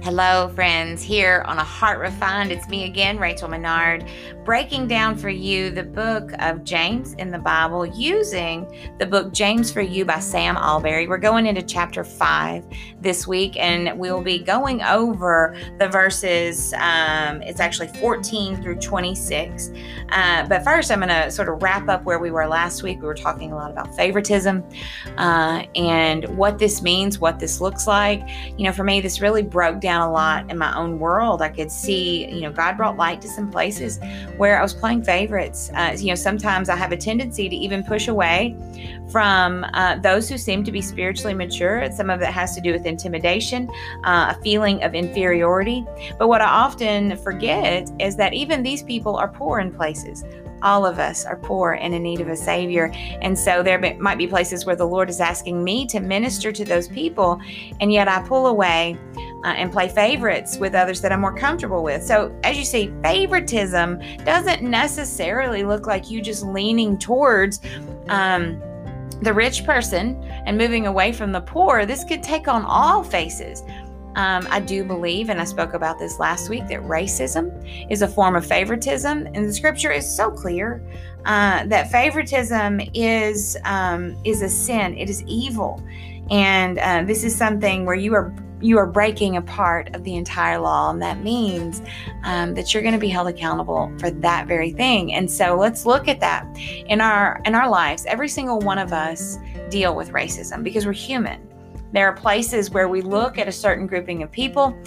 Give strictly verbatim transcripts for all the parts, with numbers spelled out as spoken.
Hello, friends, here on A Heart Refined. It's me again, Rachel Menard, breaking down for you the book of James in the Bible using the book James for You by Sam Allberry. We're going into chapter five this week, and we'll be going over the verses. Um, it's actually fourteen through twenty-six. Uh, but first, I'm going to sort of wrap up where we were last week. We were talking a lot about favoritism uh, and what this means, what this looks like. You know, for me, this really broke down a lot in my own world. I could see, you know, God brought light to some places where I was playing favorites. Uh, you know, sometimes I have a tendency to even push away from uh, those who seem to be spiritually mature. Some of it has to do with intimidation, uh, a feeling of inferiority. But what I often forget is that even these people are poor in places. All of us are poor and in need of a Savior. And so there might be places where the Lord is asking me to minister to those people, and yet I pull away uh, and play favorites with others that I'm more comfortable with. So as you see, favoritism doesn't necessarily look like you just leaning towards um, the rich person and moving away from the poor. This could take on all faces. Um, I do believe, and I spoke about this last week, that racism is a form of favoritism, and the scripture is so clear uh, that favoritism is um, is a sin. It is evil, and uh, this is something where you are you are breaking a part of the entire law, and that means um, that you're going to be held accountable for that very thing. And so let's look at that in our in our lives. Every single one of us deal with racism because we're human. There are places where we look at a certain grouping of people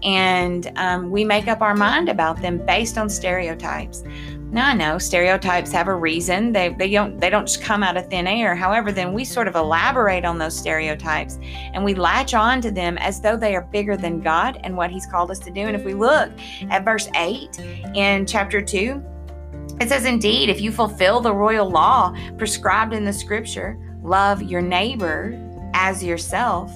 and um, we make up our mind about them based on stereotypes. Now, I know stereotypes have a reason. They, they don't they don't just come out of thin air. However, then we sort of elaborate on those stereotypes and we latch on to them as though they are bigger than God and what He's called us to do. And if we look at verse eight in chapter two, it says, "Indeed, if you fulfill the royal law prescribed in the scripture, love your neighbor as yourself,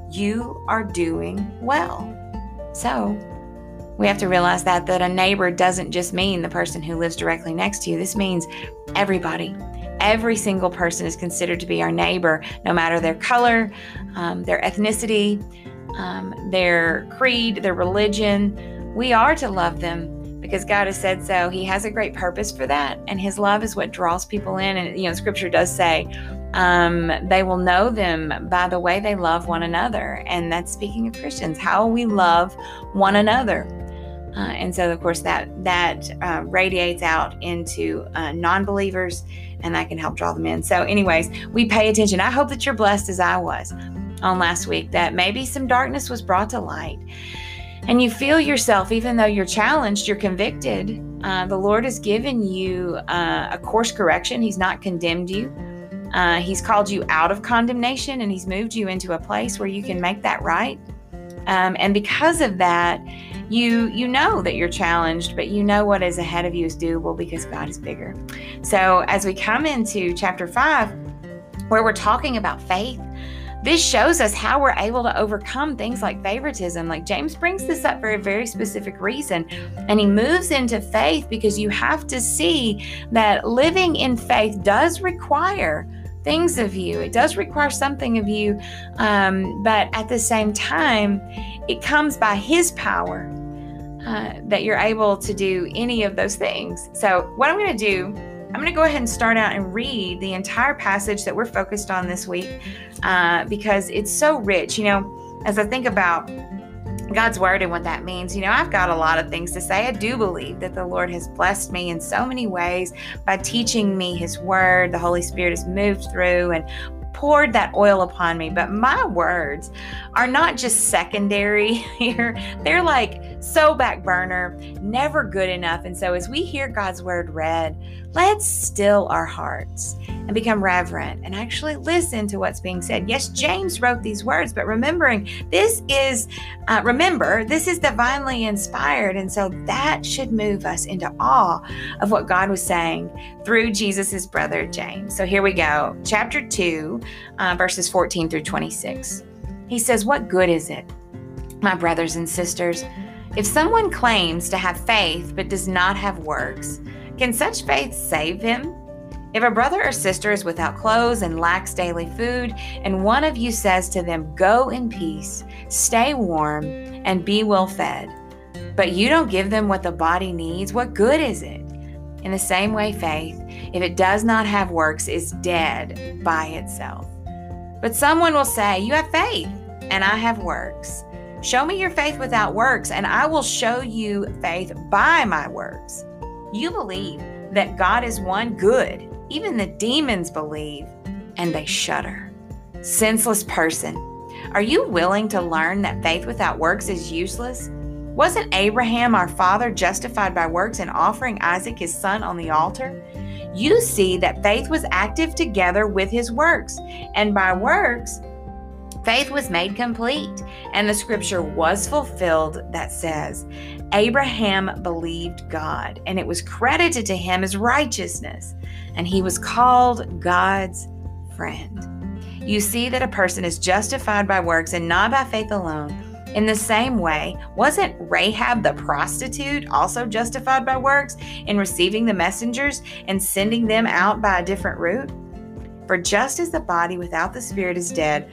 you are doing well." So we have to realize that that a neighbor doesn't just mean the person who lives directly next to you. This means everybody. Every single person is considered to be our neighbor, no matter their color, um, their ethnicity, um, their creed, their religion. We are to love them because God has said so. He has a great purpose for that, and His love is what draws people in. And you know, Scripture does say Um, they will know them by the way they love one another. And that's speaking of Christians, how we love one another. Uh, and so, of course, that that uh, radiates out into uh, non-believers, and that can help draw them in. So anyways, we pay attention. I hope that you're blessed as I was on last week, that maybe some darkness was brought to light. And you feel yourself, even though you're challenged, you're convicted. Uh, the Lord has given you uh, a course correction. He's not condemned you. Uh, he's called you out of condemnation, and He's moved you into a place where you can make that right. Um, and because of that, you you know that you're challenged, but you know what is ahead of you is doable because God is bigger. So as we come into chapter five, where we're talking about faith, this shows us how we're able to overcome things like favoritism. Like James brings this up for a very specific reason. And he moves into faith because you have to see that living in faith does require things of you. It does require something of you. Um, but at the same time, it comes by His power uh, that you're able to do any of those things. So what I'm going to do, I'm going to go ahead and start out and read the entire passage that we're focused on this week uh, because it's so rich. You know, as I think about God's word and what that means, you know, I've got a lot of things to say. I do believe that the Lord has blessed me in so many ways by teaching me His word. The Holy Spirit has moved through and poured that oil upon me. But my words are not just secondary here. They're like so back burner, never good enough. And so as we hear God's word read, let's still our hearts and become reverent and actually listen to what's being said. Yes, James wrote these words, but remembering this is, uh, remember, this is divinely inspired. And so that should move us into awe of what God was saying through Jesus's brother, James. So here we go. Chapter two, uh, verses fourteen through twenty-six. He says, "What good is it, my brothers and sisters, if someone claims to have faith but does not have works? Can such faith save him? If a brother or sister is without clothes and lacks daily food, and one of you says to them, go in peace, stay warm, and be well fed, but you don't give them what the body needs, what good is it? In the same way, faith, if it does not have works, is dead by itself. But someone will say, you have faith, and I have works. Show me your faith without works, and I will show you faith by my works. You believe that God is one, good. Even the demons believe, and they shudder. Senseless person, are you willing to learn that faith without works is useless? Wasn't Abraham, our father, justified by works in offering Isaac, his son, on the altar? You see that faith was active together with his works, and by works, faith was made complete, and the scripture was fulfilled that says, Abraham believed God, and it was credited to him as righteousness, and he was called God's friend. You see that a person is justified by works and not by faith alone. In the same way, wasn't Rahab the prostitute also justified by works in receiving the messengers and sending them out by a different route? For just as the body without the spirit is dead,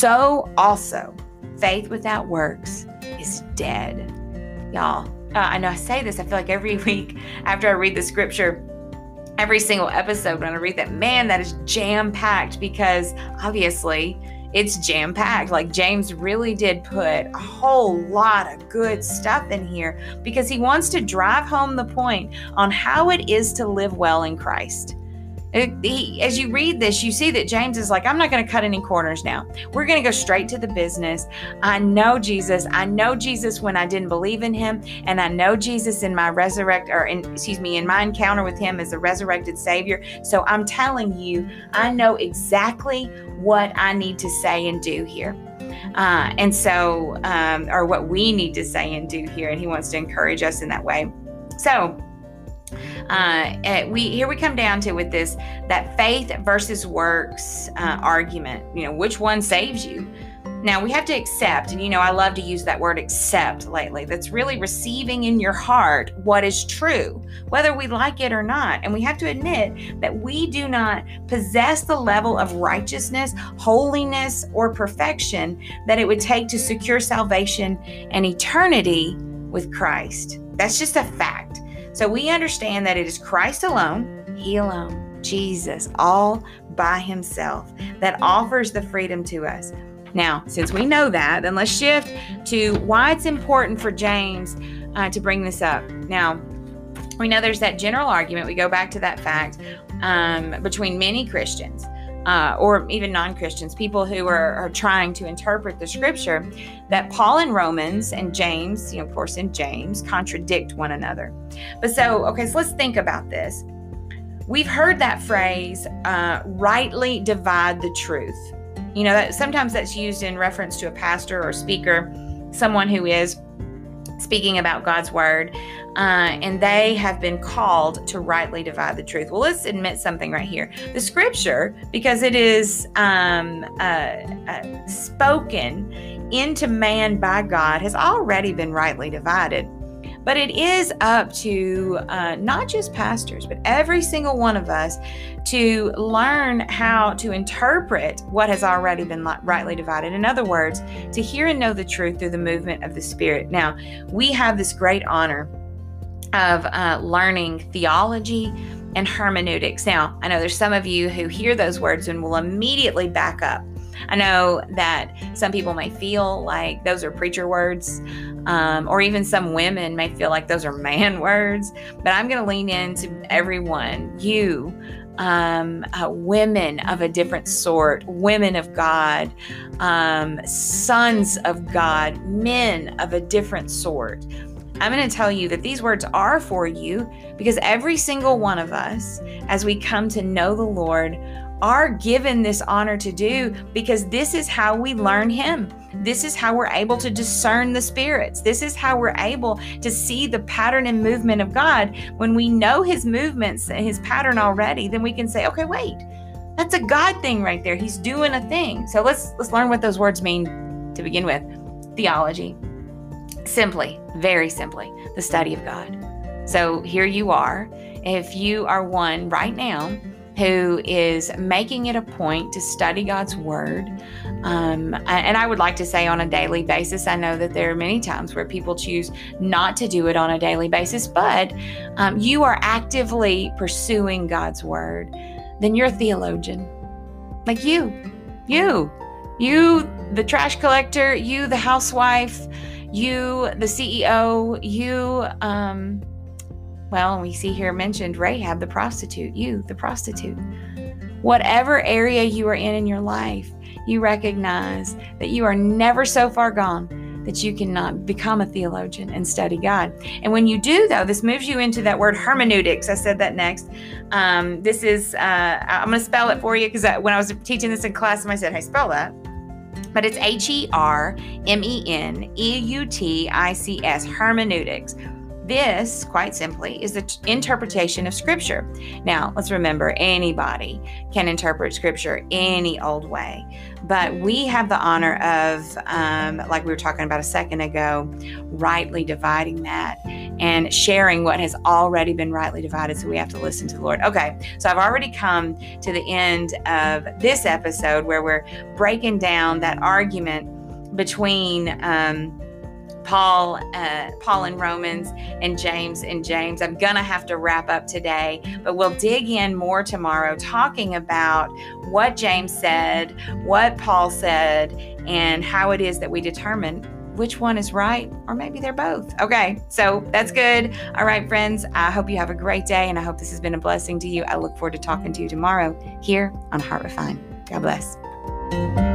so also faith without works is dead. Y'all, uh, I know I say this, I feel like every week after I read the scripture, every single episode when I read that, man, that is jam-packed, because obviously it's jam-packed. Like James really did put a whole lot of good stuff in here because he wants to drive home the point on how it is to live well in Christ. It, he, as you read this, you see that James is like, I'm not going to cut any corners now. We're going to go straight to the business. I know Jesus. I know Jesus when I didn't believe in him. And I know Jesus in my resurrect, or in, excuse me, in my encounter with him as a resurrected Savior. So I'm telling you, I know exactly what I need to say and do here. Uh, and so, um, or what we need to say and do here. And he wants to encourage us in that way. So, Uh, we here we come down to with this, that faith versus works uh, argument. You know, which one saves you? Now we have to accept, and you know, I love to use that word accept lately. That's really receiving in your heart what is true, whether we like it or not. And we have to admit that we do not possess the level of righteousness, holiness, or perfection that it would take to secure salvation and eternity with Christ. That's just a fact. So we understand that it is Christ alone, he alone, Jesus, all by himself, that offers the freedom to us. Now, since we know that, then let's shift to why it's important for James uh, to bring this up. Now, we know there's that general argument. We go back to that fact um, between many Christians uh, or even non-Christians, people who are, are trying to interpret the scripture, that Paul in Romans and James, you know, of course, in James, contradict one another. But so, okay, so let's think about this. We've heard that phrase, uh, rightly divide the truth. You know, that sometimes that's used in reference to a pastor or speaker, someone who is speaking about God's word, uh, and they have been called to rightly divide the truth. Well, let's admit something right here. The scripture, because it is um, uh, uh, spoken into man by God, has already been rightly divided. But it is up to uh, not just pastors, but every single one of us to learn how to interpret what has already been rightly divided. In other words, to hear and know the truth through the movement of the Spirit. Now, we have this great honor of uh, learning theology and hermeneutics. Now, I know there's some of you who hear those words and will immediately back up. I know that some people may feel like those are preacher words, um, or even some women may feel like those are man words, but I'm going to lean into everyone, you, um, uh, women of a different sort, women of God, um, sons of God, men of a different sort. I'm going to tell you that these words are for you because every single one of us, as we come to know the Lord, are given this honor to do, because this is how we learn him. This is how we're able to discern the spirits. This is how we're able to see the pattern and movement of God. When we know his movements and his pattern already, then we can say, okay, wait, that's a God thing right there. He's doing a thing. So let's let's learn what those words mean to begin with. Theology. Simply, very simply, the study of God. So here you are. If you are one right now who is making it a point to study God's Word. Um, and I would like to say on a daily basis. I know that there are many times where people choose not to do it on a daily basis, but um, you are actively pursuing God's Word, then you're a theologian. Like you, you, you, the trash collector, you, the housewife, you, the C E O, you, um, well, we see here mentioned Rahab, the prostitute, you, the prostitute. Whatever area you are in in your life, you recognize that you are never so far gone that you cannot become a theologian and study God. And when you do, though, this moves you into that word hermeneutics. I said that next. Um, this is, uh, I'm going to spell it for you because when I was teaching this in class, I said, hey, spell that. But it's H E R M E N E U T I C S, hermeneutics. This, quite simply, is the t- interpretation of Scripture. Now, let's remember, anybody can interpret Scripture any old way, but we have the honor of, um, like we were talking about a second ago, rightly dividing that and sharing what has already been rightly divided, so we have to listen to the Lord. Okay, so I've already come to the end of this episode where we're breaking down that argument between um, Paul, uh, Paul in Romans and James in James. I'm going to have to wrap up today, but we'll dig in more tomorrow talking about what James said, what Paul said, and how it is that we determine which one is right, or maybe they're both. Okay, so that's good. All right, friends, I hope you have a great day, and I hope this has been a blessing to you. I look forward to talking to you tomorrow here on Heart Refined. God bless.